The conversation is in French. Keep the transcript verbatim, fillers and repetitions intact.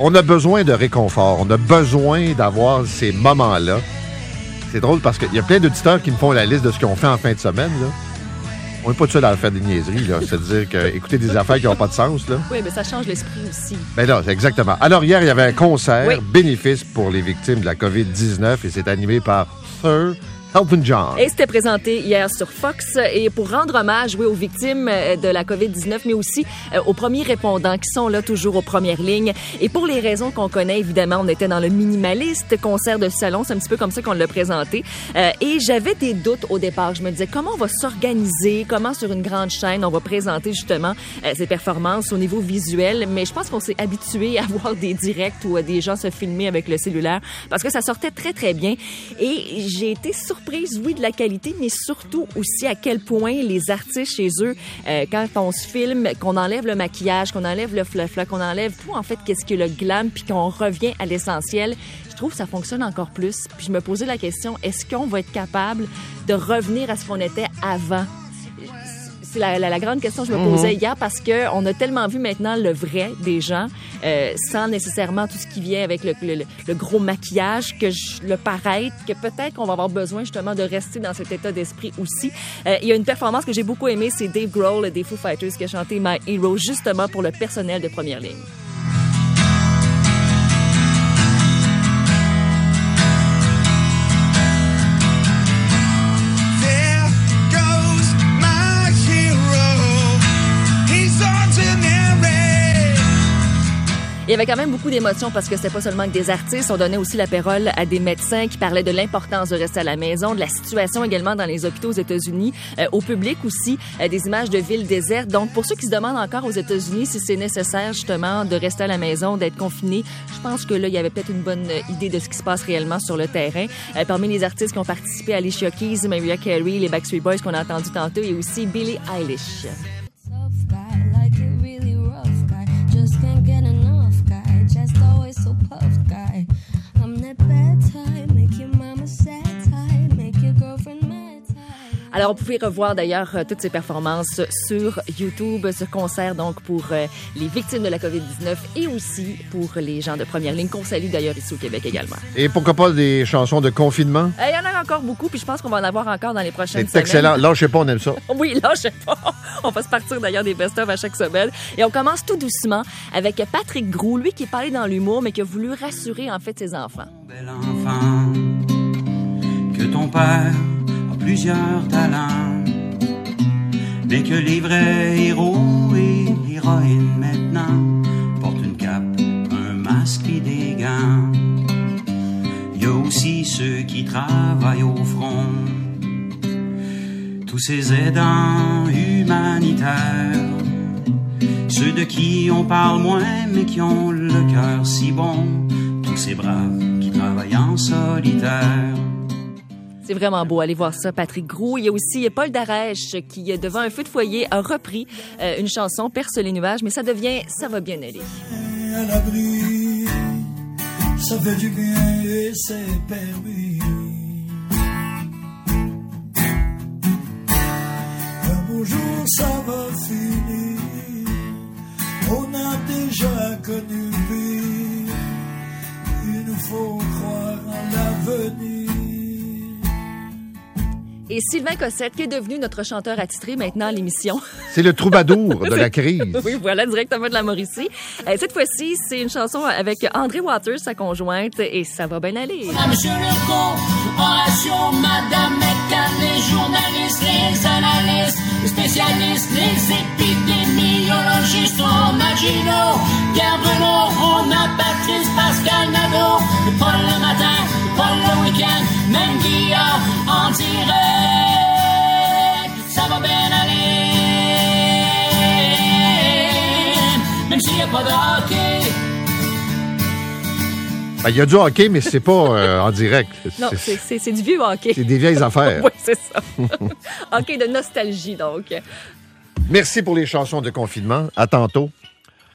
On a besoin de réconfort. On a besoin d'avoir ces moments-là. C'est drôle parce qu'il y a plein d'auditeurs qui me font la liste de ce qu'ils ont fait en fin de semaine, là. On n'est pas tout seul à faire des niaiseries, là. C'est-à-dire que écouter des affaires qui n'ont pas de sens, là. Oui, mais ça change l'esprit aussi. Ben là, exactement. Alors, hier, il y avait un concert oui. bénéfice pour les victimes de la covid dix-neuf et c'est animé par Sir Elton John. Et c'était présenté hier sur Fox et pour rendre hommage, oui, aux victimes de la covid dix-neuf, mais aussi euh, aux premiers répondants qui sont là toujours aux premières lignes. Et pour les raisons qu'on connaît, évidemment, on était dans le minimaliste concert de salon, c'est un petit peu comme ça qu'on l'a présenté. Euh, et j'avais des doutes au départ. Je me disais, comment on va s'organiser, comment sur une grande chaîne on va présenter justement euh, ces performances au niveau visuel. Mais je pense qu'on s'est habitué à voir des directs ou à des gens se filmer avec le cellulaire parce que ça sortait très, très bien. Et j'ai été surprise Prise, oui, de la qualité, mais surtout aussi à quel point les artistes chez eux, euh, quand on se filme, qu'on enlève le maquillage, qu'on enlève le fluff, qu'on enlève tout, en fait, qu'est-ce que le glam, puis qu'on revient à l'essentiel, je trouve que ça fonctionne encore plus. Puis je me posais la question, est-ce qu'on va être capable de revenir à ce qu'on était avant? C'est la, la, la grande question que je me posais mm-hmm. hier parce que on a tellement vu maintenant le vrai des gens euh, sans nécessairement tout ce qui vient avec le, le, le gros maquillage, que je, le paraître, que peut-être qu'on va avoir besoin justement de rester dans cet état d'esprit aussi. Euh, il y a une performance que j'ai beaucoup aimée, c'est Dave Grohl des Foo Fighters qui a chanté My Hero justement pour le personnel de première ligne. Il y avait quand même beaucoup d'émotions parce que c'était pas seulement que des artistes. On donnait aussi la parole à des médecins qui parlaient de l'importance de rester à la maison, de la situation également dans les hôpitaux aux États-Unis, euh, au public aussi, euh, des images de villes désertes. Donc, pour ceux qui se demandent encore aux États-Unis si c'est nécessaire justement de rester à la maison, d'être confiné, je pense que là, il y avait peut-être une bonne idée de ce qui se passe réellement sur le terrain. Euh, parmi les artistes qui ont participé, Alicia Keys, Mariah Carey, les Backstreet Boys qu'on a entendu tantôt et aussi Billie Eilish. Alors, on pouvait revoir d'ailleurs euh, toutes ces performances sur YouTube, ce concert donc pour euh, les victimes de la covid dix-neuf et aussi pour les gens de première ligne qu'on salue d'ailleurs ici au Québec également. Et pourquoi pas des chansons de confinement? Il euh, y en a encore beaucoup, puis je pense qu'on va en avoir encore dans les prochaines C'est semaines. excellent. Lâchez pas, on aime ça. Oui, lâchez pas. On va se partir d'ailleurs des best-of à chaque semaine. Et on commence tout doucement avec Patrick Groux, lui qui est parlé dans l'humour, mais qui a voulu rassurer en fait ses enfants. Bel enfant, que ton père plusieurs talents, mais que les vrais héros et héroïnes maintenant portent une cape, un masque et des gants. Il y a aussi ceux qui travaillent au front, tous ces aidants humanitaires, ceux de qui on parle moins mais qui ont le cœur si bon, tous ces braves qui travaillent en solitaire. C'est vraiment beau. Allez voir ça, Patrick Groux. Il y a aussi Paul Darèche qui, devant un feu de foyer, a repris euh, une chanson, Perce les nuages, mais ça devient « Ça va bien aller ». À l'abri, ça fait du bien et c'est permis. Un beau jour, ça va finir. On a déjà connu pire. Il nous faut croire en l'avenir. Et Sylvain Cossette, qui est devenu notre chanteur attitré maintenant à l'émission. C'est le troubadour de la crise. Oui, voilà, directement de la Mauricie. Euh, cette fois-ci, c'est une chanson avec André Waters, sa conjointe, et ça va bien aller. On a Monsieur Legault, Horatio, Madame McCann, les journalistes, les analystes, les spécialistes, les épidémiologistes, on a Gino, Pierre Bruno, on a Patrice, Pascal Nadeau, Paul le matin, Paul le week-end, même Guillaume en direct. Ça va bien aller, même s'il n'y a pas de hockey. Ben, il y a du hockey, mais c'est pas euh, en direct. Non, c'est, c'est, c'est du vieux hockey. C'est des vieilles affaires. Oui, c'est ça. Hockey de nostalgie, donc. Merci pour les chansons de confinement. À tantôt.